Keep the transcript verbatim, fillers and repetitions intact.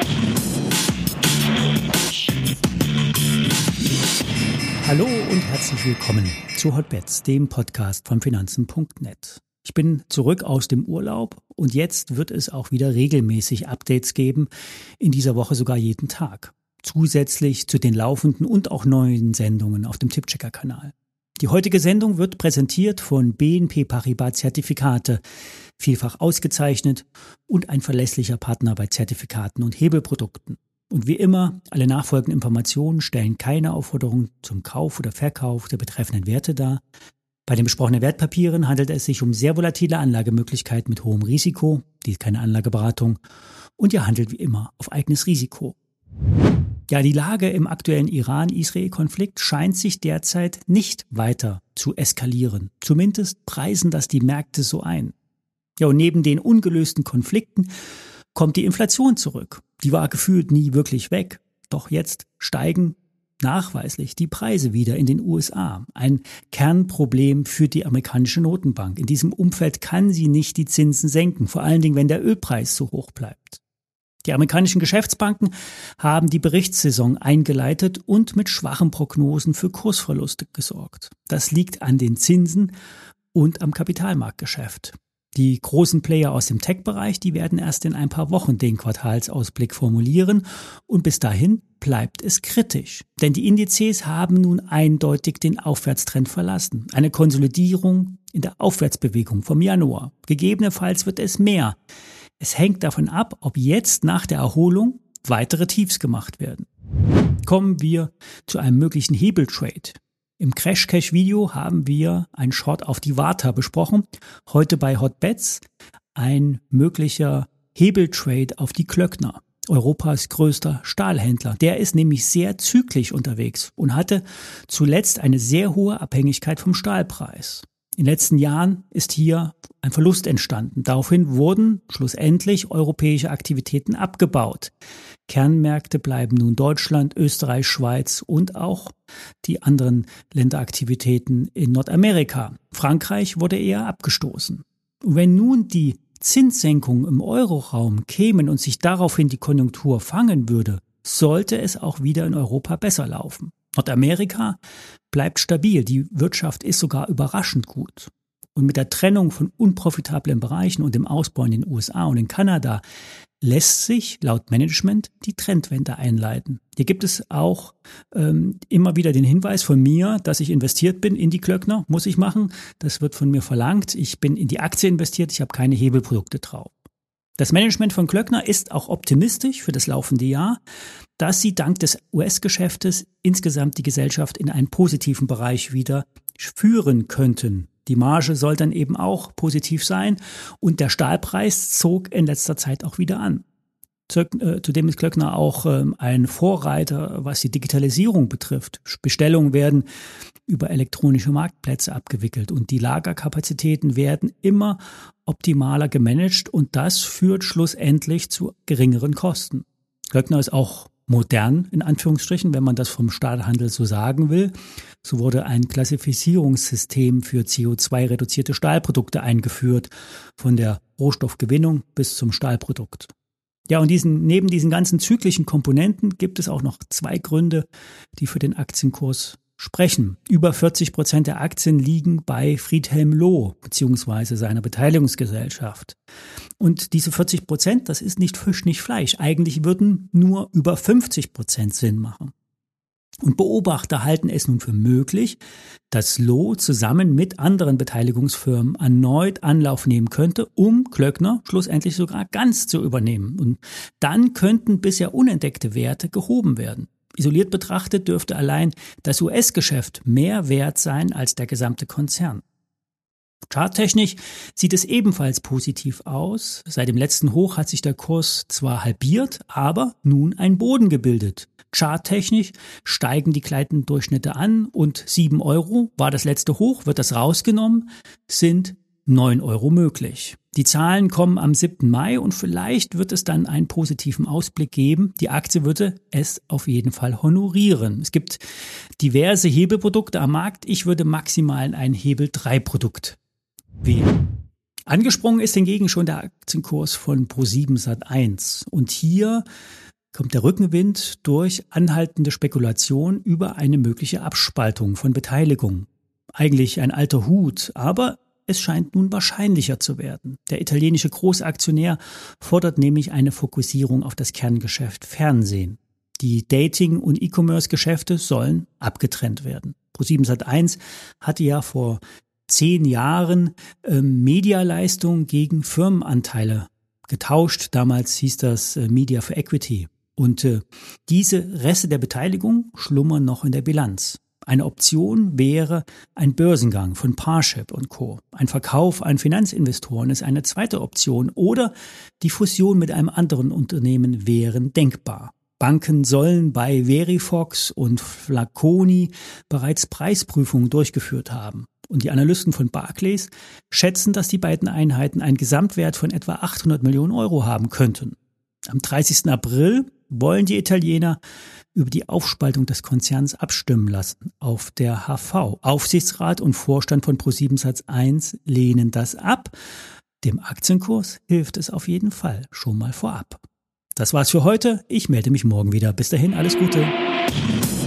Hallo und herzlich willkommen zu Hotbets, dem Podcast von Finanzen Punkt net. Ich bin zurück aus dem Urlaub und jetzt wird es auch wieder regelmäßig Updates geben, in dieser Woche sogar jeden Tag. Zusätzlich zu den laufenden und auch neuen Sendungen auf dem Tippchecker-Kanal. Die heutige Sendung wird präsentiert von B N P Paribas Zertifikate, vielfach ausgezeichnet und ein verlässlicher Partner bei Zertifikaten und Hebelprodukten. Und wie immer, alle nachfolgenden Informationen stellen keine Aufforderung zum Kauf oder Verkauf der betreffenden Werte dar. Bei den besprochenen Wertpapieren handelt es sich um sehr volatile Anlagemöglichkeiten mit hohem Risiko, dies ist keine Anlageberatung, und ihr handelt wie immer auf eigenes Risiko. Ja, die Lage im aktuellen Iran-Israel-Konflikt scheint sich derzeit nicht weiter zu eskalieren. Zumindest preisen das die Märkte so ein. Ja, und neben den ungelösten Konflikten kommt die Inflation zurück. Die war gefühlt nie wirklich weg. Doch jetzt steigen nachweislich die Preise wieder in den U S A. Ein Kernproblem für die amerikanische Notenbank. In diesem Umfeld kann sie nicht die Zinsen senken, vor allen Dingen, wenn der Ölpreis so hoch bleibt. Die amerikanischen Geschäftsbanken haben die Berichtssaison eingeleitet und mit schwachen Prognosen für Kursverluste gesorgt. Das liegt an den Zinsen und am Kapitalmarktgeschäft. Die großen Player aus dem Tech-Bereich, die werden erst in ein paar Wochen den Quartalsausblick formulieren und bis dahin bleibt es kritisch. Denn die Indizes haben nun eindeutig den Aufwärtstrend verlassen. Eine Konsolidierung in der Aufwärtsbewegung vom Januar. Gegebenenfalls wird es mehr. Es hängt davon ab, ob jetzt nach der Erholung weitere Tiefs gemacht werden. Kommen wir zu einem möglichen Hebeltrade. Im Crash-Cash-Video haben wir einen Short auf die Warta besprochen. Heute bei Hotbets ein möglicher Hebeltrade auf die Klöckner, Europas größter Stahlhändler. Der ist nämlich sehr zyklisch unterwegs und hatte zuletzt eine sehr hohe Abhängigkeit vom Stahlpreis. In den letzten Jahren ist hier ein Verlust entstanden. Daraufhin wurden schlussendlich europäische Aktivitäten abgebaut. Kernmärkte bleiben nun Deutschland, Österreich, Schweiz und auch die anderen Länderaktivitäten in Nordamerika. Frankreich wurde eher abgestoßen. Und wenn nun die Zinssenkungen im Euroraum kämen und sich daraufhin die Konjunktur fangen würde, sollte es auch wieder in Europa besser laufen. Nordamerika bleibt stabil, die Wirtschaft ist sogar überraschend gut. Und mit der Trennung von unprofitablen Bereichen und dem Ausbau in den U S A und in Kanada lässt sich laut Management die Trendwende einleiten. Hier gibt es auch ähm, immer wieder den Hinweis von mir, dass ich investiert bin in die Klöckner, muss ich machen. Das wird von mir verlangt. Ich bin in die Aktie investiert, ich habe keine Hebelprodukte drauf. Das Management von Klöckner ist auch optimistisch für das laufende Jahr, dass sie dank des U S-Geschäftes insgesamt die Gesellschaft in einen positiven Bereich wieder führen könnten. Die Marge soll dann eben auch positiv sein und der Stahlpreis zog in letzter Zeit auch wieder an. Zudem ist Klöckner auch ein Vorreiter, was die Digitalisierung betrifft. Bestellungen werden über elektronische Marktplätze abgewickelt und die Lagerkapazitäten werden immer optimaler gemanagt und das führt schlussendlich zu geringeren Kosten. Klöckner ist auch modern, in Anführungsstrichen, wenn man das vom Stahlhandel so sagen will. So wurde ein Klassifizierungssystem für C O zwei reduzierte Stahlprodukte eingeführt, von der Rohstoffgewinnung bis zum Stahlprodukt. Ja, und diesen, neben diesen ganzen zyklischen Komponenten gibt es auch noch zwei Gründe, die für den Aktienkurs sprechen. Über vierzig Prozent der Aktien liegen bei Friedhelm Loh beziehungsweise seiner Beteiligungsgesellschaft. Und diese vierzig Prozent, das ist nicht Fisch, nicht Fleisch. Eigentlich würden nur über fünfzig Prozent Sinn machen. Und Beobachter halten es nun für möglich, dass Loh zusammen mit anderen Beteiligungsfirmen erneut Anlauf nehmen könnte, um Klöckner schlussendlich sogar ganz zu übernehmen. Und dann könnten bisher unentdeckte Werte gehoben werden. Isoliert betrachtet dürfte allein das U S-Geschäft mehr wert sein als der gesamte Konzern. Charttechnisch sieht es ebenfalls positiv aus. Seit dem letzten Hoch hat sich der Kurs zwar halbiert, aber nun ein Boden gebildet. Charttechnisch steigen die gleitenden Durchschnitte an und sieben Euro war das letzte Hoch, wird das rausgenommen, sind neun Euro möglich. Die Zahlen kommen am siebten Mai und vielleicht wird es dann einen positiven Ausblick geben. Die Aktie würde es auf jeden Fall honorieren. Es gibt diverse Hebelprodukte am Markt. Ich würde maximal ein Hebel drei Produkt wählen. Angesprungen ist hingegen schon der Aktienkurs von ProSieben Sat eins. Und hier kommt der Rückenwind durch anhaltende Spekulation über eine mögliche Abspaltung von Beteiligungen. Eigentlich ein alter Hut, aber es scheint nun wahrscheinlicher zu werden. Der italienische Großaktionär fordert nämlich eine Fokussierung auf das Kerngeschäft Fernsehen. Die Dating- und E-Commerce-Geschäfte sollen abgetrennt werden. ProSiebenSat eins hatte ja vor zehn Jahren äh, Medialeistung gegen Firmenanteile getauscht. Damals hieß das äh, Media for Equity. Und äh, diese Reste der Beteiligung schlummern noch in der Bilanz. Eine Option wäre ein Börsengang von Parship und Co. Ein Verkauf an Finanzinvestoren ist eine zweite Option oder die Fusion mit einem anderen Unternehmen wären denkbar. Banken sollen bei Verifox und Flaconi bereits Preisprüfungen durchgeführt haben. Und die Analysten von Barclays schätzen, dass die beiden Einheiten einen Gesamtwert von etwa achthundert Millionen Euro haben könnten. Am dreißigsten April wollen die Italiener über die Aufspaltung des Konzerns abstimmen lassen. Auf der H V. Aufsichtsrat und Vorstand von ProSiebenSat eins lehnen das ab. Dem Aktienkurs hilft es auf jeden Fall schon mal vorab. Das war's für heute. Ich melde mich morgen wieder. Bis dahin, alles Gute.